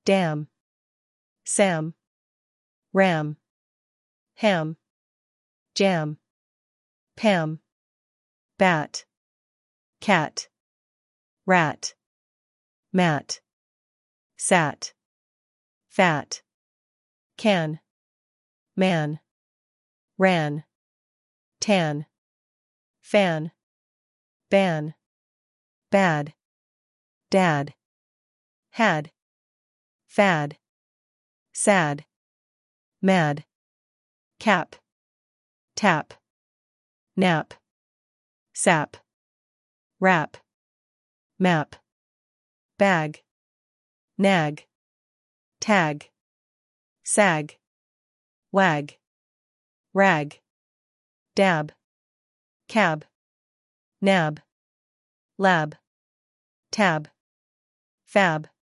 dam, Sam, ram, ham, jam, Pam, bat, cat, rat, mat, sat, fat, can, man, ran, tan, fan, ban, bad, dad, had, fad, sad, mad, cap, tap, nap, sap, rap, map, bag, nag, tag, sag, wag, rag, dab, cab, nab, lab, tab, fab,